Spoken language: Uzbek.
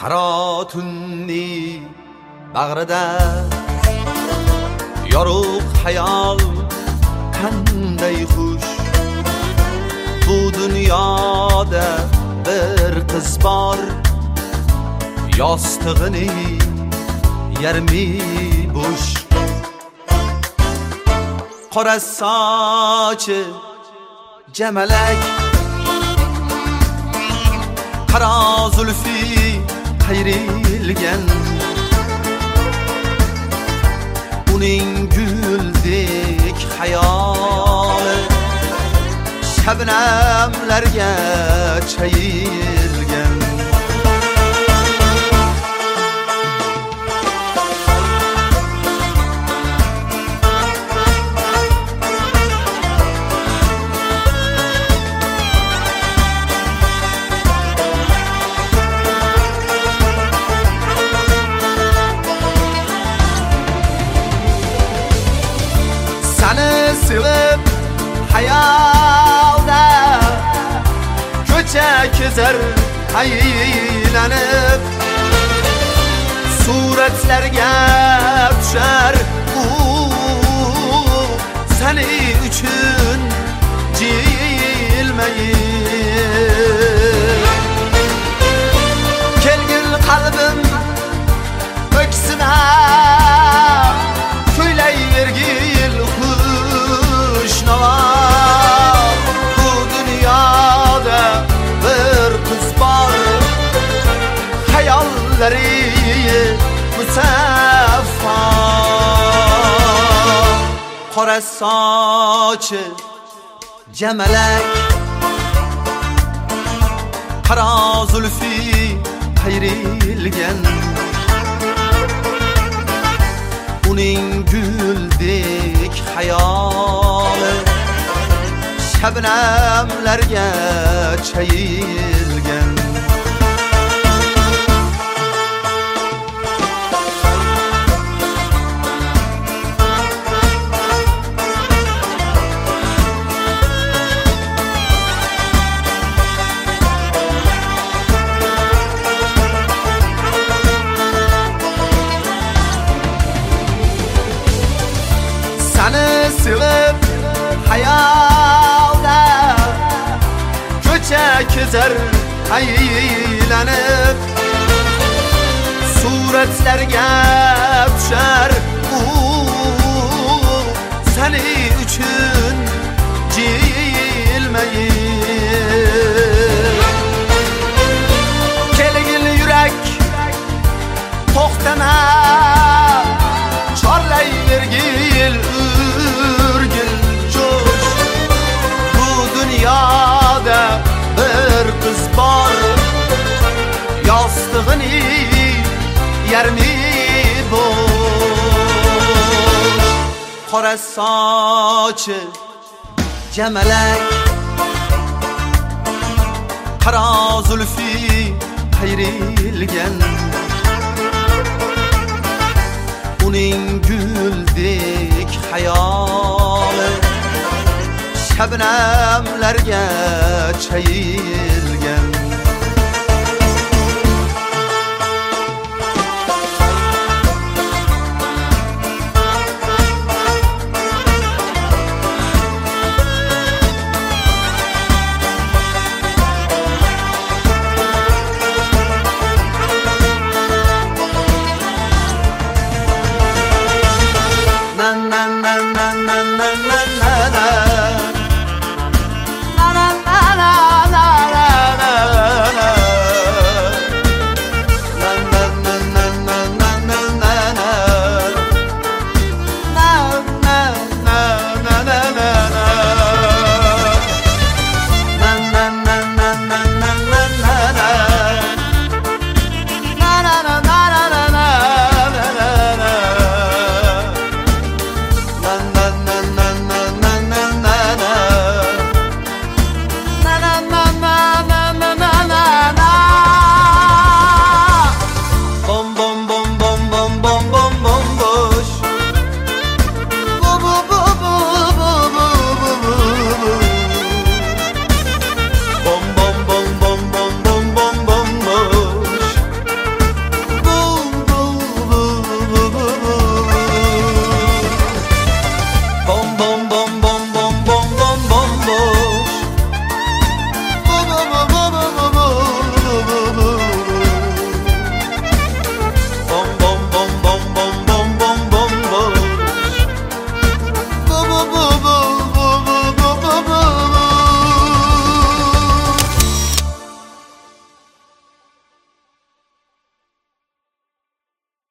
qaro tunni bag'rida yorug' hayol qanday xush. Bu dunyoda bir qiz bor, yostig'ini yarmi bo'sh. Qora sochi jamalak, qaro zulfi qayrilgan. Uning guldek hayoli shabnamlarga chayilgan. Sevib hayalda ko'cha kezar aylanib, suratlarga tushar u seni uchun jilmayib. Kelgil qalbim öksina kuylayvergil bu dunyoda bir qiz bor, hayollari musaffo. Qora sochi jamalak, qaro zulfi qayrilgan. Uning guldek hayoli shabnamlarga chayilgan. Seni sevib hayalda ko'cha kezar aylanib, suratlarga tushar u seni uchun jilmayib. Kelgil yurak to'xtama, chorlayvergil urgil jo'sh. Bu dunyoda bir qiz bor, yostig'ini yarmi bo'sh. Qora sochi jamalak, qaro zulfi qayrilgan. Uning guldek hayoli shabnamlarga chayilgan. Na na na na na na na na.